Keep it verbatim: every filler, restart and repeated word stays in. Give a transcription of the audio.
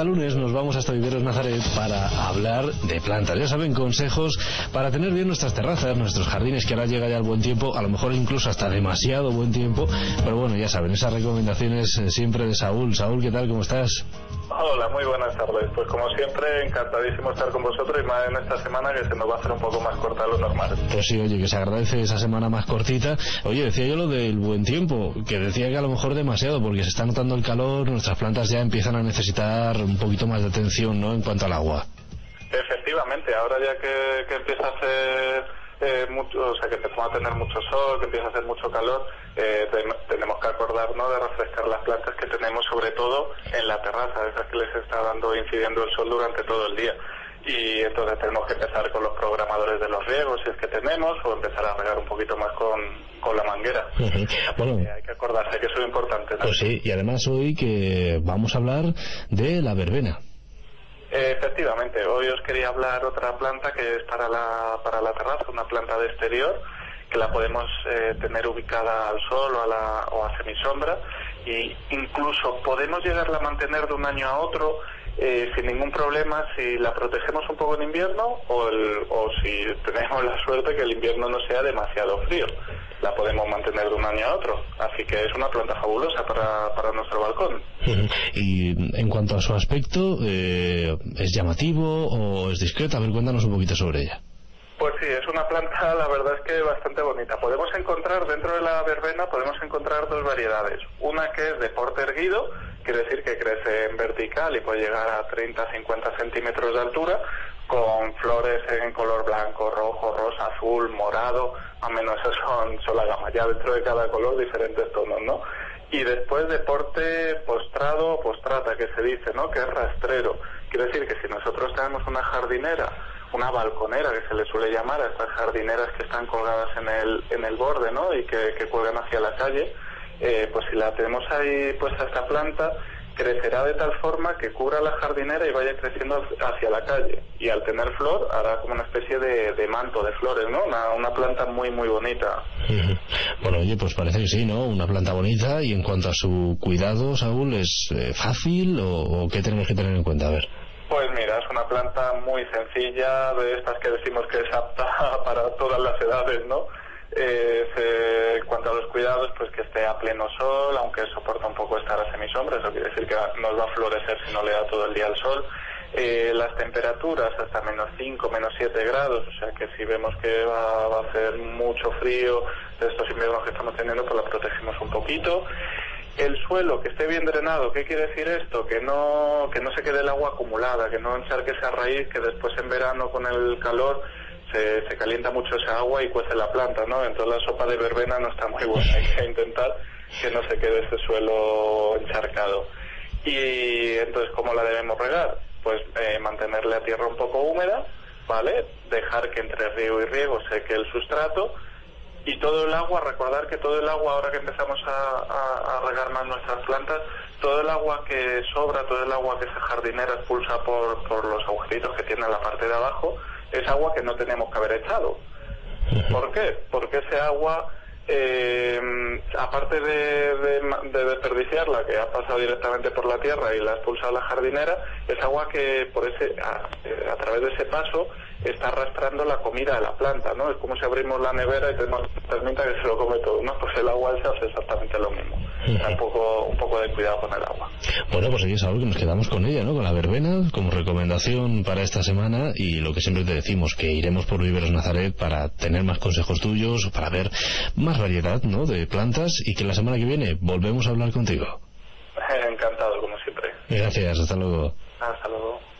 cada lunes nos vamos hasta Viveros Nazaret para hablar de plantas. Ya saben, consejos para tener bien nuestras terrazas, nuestros jardines, que ahora llega ya el buen tiempo, a lo mejor incluso hasta demasiado buen tiempo, pero bueno, ya saben, esas recomendaciones siempre de Saúl. Saúl, ¿qué tal? ¿Cómo estás? Hola, muy buenas tardes. Pues como siempre, encantadísimo estar con vosotros y más en esta semana que se nos va a hacer un poco más corta de lo normal. Pues sí, oye, que se agradece esa semana más cortita. Oye, decía yo lo del buen tiempo, que decía que a lo mejor demasiado, porque se está notando el calor, nuestras plantas ya empiezan a necesitar un poquito más de atención, ¿no?, en cuanto al agua. Efectivamente, ahora ya que, que empieza a hacer... Eh, mucho, o sea, que empezamos a tener mucho sol, que empieza a hacer mucho calor, eh, ten, tenemos que acordarnos de refrescar las plantas que tenemos, sobre todo en la terraza, esas que les está dando, incidiendo el sol durante todo el día. Y entonces tenemos que empezar con los programadores de los riegos, si es que tenemos, o empezar a regar un poquito más con, con la manguera. Uh-huh. Bueno, eh, hay que acordarse que eso es importante, ¿no? Pues sí, y además hoy que vamos a hablar de la verbena. Efectivamente, hoy os quería hablar otra planta que es para la para la terraza, una planta de exterior que la podemos eh, tener ubicada al sol o a, la, o a semisombra, y incluso podemos llegarla a mantener de un año a otro eh, sin ningún problema si la protegemos un poco en invierno o, el, o si tenemos la suerte que el invierno no sea demasiado frío. La podemos mantener de un año a otro, así que es una planta fabulosa para, para nuestro balcón. Y en cuanto a su aspecto, eh, ¿es llamativo o es discreta? A ver, cuéntanos un poquito sobre ella. Pues sí, es una planta, la verdad es que bastante bonita. Podemos encontrar, dentro de la verbena, podemos encontrar dos variedades. Una que es de porte erguido, quiere decir que crece en vertical y puede llegar a treinta a cincuenta centímetros de altura, con flores en color blanco, rojo, rosa, azul, morado, más o menos esas son, son la gama, ya dentro de cada color diferentes tonos, ¿no? Y después de porte postrado o postrata, que se dice, ¿no?, que es rastrero. Quiere decir que si nosotros tenemos una jardinera, una balconera que se le suele llamar a estas jardineras que están colgadas en el en el borde, ¿no?, y que, que cuelgan hacia la calle, eh, pues si la tenemos ahí puesta esta planta, crecerá de tal forma que cubra la jardinera y vaya creciendo hacia la calle, y al tener flor hará como una especie de, de manto de flores, ¿no? Una, una planta muy muy bonita. Bueno, oye, pues parece que sí, ¿no? Una planta bonita. Y en cuanto a su cuidado, Saúl, ¿es eh, fácil o, o qué tenemos que tener en cuenta? A ver. Pues mira, es una planta muy sencilla, de estas que decimos que es apta para todas las edades, ¿no? Eh, se, en cuanto a los cuidados, pues que esté a pleno sol, aunque soporta un poco estar a semisombra, eso quiere decir que nos va a florecer si no le da todo el día el sol. Eh, las temperaturas hasta menos cinco, menos siete grados, o sea que si vemos que va, va a hacer mucho frío de estos inviernos que estamos teniendo, pues la protegemos un poquito. El suelo que esté bien drenado, ¿qué quiere decir esto? Que no que no se quede el agua acumulada, que no encharque esa raíz, que después en verano con el calor se, se calienta mucho esa agua y cuece la planta, ¿no? Entonces la sopa de verbena no está muy buena, hay que intentar que no se quede ese suelo encharcado. Y entonces, ¿cómo la debemos regar? Pues eh, mantener la tierra un poco húmeda, ¿vale? Dejar que entre riego y riego seque el sustrato. Y todo el agua, recordar que todo el agua, ahora que empezamos a, a, a regar más nuestras plantas, todo el agua que sobra, todo el agua que esa jardinera expulsa por, por los agujeritos que tiene en la parte de abajo, es agua que no tenemos que haber echado. ¿Por qué? Porque ese agua, eh, aparte de, de, de desperdiciarla, que ha pasado directamente por la tierra y la ha expulsado la jardinera, es agua que por ese a, a través de ese paso está arrastrando la comida de la planta, ¿no? Es como si abrimos la nevera y tenemos termita que se lo come todo, ¿no? Pues el agua esa hace exactamente lo mismo. Un poco, un poco de cuidado con el agua. Bueno, pues aquí es algo que nos quedamos con ella, ¿no? Con la verbena, como recomendación para esta semana, y lo que siempre te decimos, que iremos por Viveros Nazaret para tener más consejos tuyos, para ver más variedad, ¿no?, de plantas, y que la semana que viene volvemos a hablar contigo. Encantado, como siempre. Gracias, hasta luego. Hasta luego.